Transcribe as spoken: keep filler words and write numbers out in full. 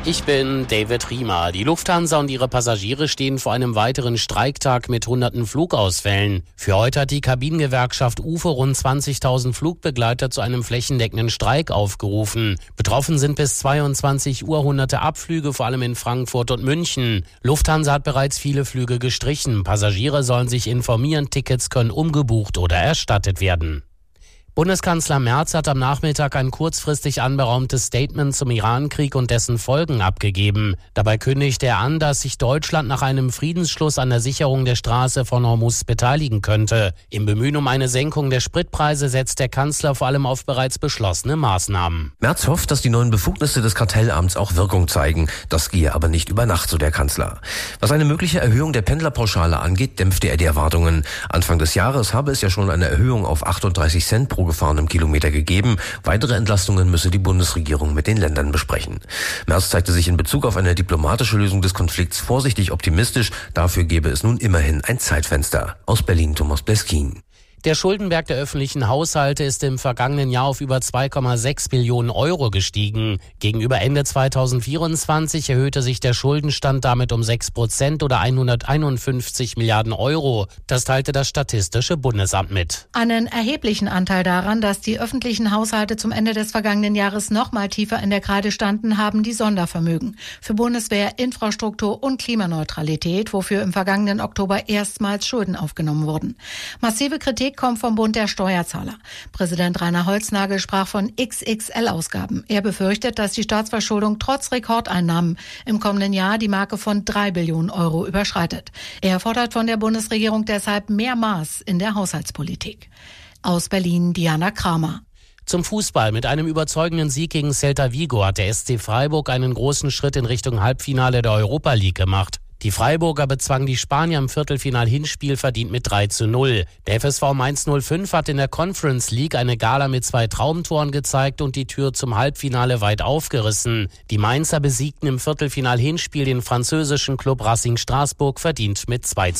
Ich bin David Riemer. Die Lufthansa und ihre Passagiere stehen vor einem weiteren Streiktag mit hunderten Flugausfällen. Für heute hat die Kabinengewerkschaft U F O rund zwanzigtausend Flugbegleiter zu einem flächendeckenden Streik aufgerufen. Betroffen sind bis zweiundzwanzig Uhr hunderte Abflüge, vor allem in Frankfurt und München. Lufthansa hat bereits viele Flüge gestrichen. Passagiere sollen sich informieren, Tickets können umgebucht oder erstattet werden. Bundeskanzler Merz hat am Nachmittag ein kurzfristig anberaumtes Statement zum Iran-Krieg und dessen Folgen abgegeben. Dabei kündigte er an, dass sich Deutschland nach einem Friedensschluss an der Sicherung der Straße von Hormuz beteiligen könnte. Im Bemühen um eine Senkung der Spritpreise setzt der Kanzler vor allem auf bereits beschlossene Maßnahmen. Merz hofft, dass die neuen Befugnisse des Kartellamts auch Wirkung zeigen. Das gehe aber nicht über Nacht, so der Kanzler. Was eine mögliche Erhöhung der Pendlerpauschale angeht, dämpfte er die Erwartungen. Anfang des Jahres habe es ja schon eine Erhöhung auf achtunddreißig Cent pro gefahrenem Kilometer gegeben. Weitere Entlastungen müsse die Bundesregierung mit den Ländern besprechen. Merz zeigte sich in Bezug auf eine diplomatische Lösung des Konflikts vorsichtig optimistisch. Dafür gebe es nun immerhin ein Zeitfenster. Aus Berlin Thomas Bleskin. Der Schuldenberg der öffentlichen Haushalte ist im vergangenen Jahr auf über zwei Komma sechs Billionen Euro gestiegen. Gegenüber Ende zweitausendvierundzwanzig erhöhte sich der Schuldenstand damit um sechs Prozent oder hunderteinundfünfzig Milliarden Euro. Das teilte das Statistische Bundesamt mit. Einen erheblichen Anteil daran, dass die öffentlichen Haushalte zum Ende des vergangenen Jahres noch mal tiefer in der Kreide standen, haben die Sondervermögen für Bundeswehr, Infrastruktur und Klimaneutralität, wofür im vergangenen Oktober erstmals Schulden aufgenommen wurden. Massive Kritik kommt vom Bund der Steuerzahler. Präsident Rainer Holznagel sprach von X X L-Ausgaben. Er befürchtet, dass die Staatsverschuldung trotz Rekordeinnahmen im kommenden Jahr die Marke von drei Billionen Euro überschreitet. Er fordert von der Bundesregierung deshalb mehr Maß in der Haushaltspolitik. Aus Berlin Diana Kramer. Zum Fußball. Mit einem überzeugenden Sieg gegen Celta Vigo hat der S C Freiburg einen großen Schritt in Richtung Halbfinale der Europa League gemacht. Die Freiburger bezwangen die Spanier im Viertelfinal-Hinspiel verdient mit drei zu null. Der F S V Mainz null fünf hat in der Conference League eine Gala mit zwei Traumtoren gezeigt und die Tür zum Halbfinale weit aufgerissen. Die Mainzer besiegten im Viertelfinal-Hinspiel den französischen Club Racing Straßburg verdient mit zwei zu null.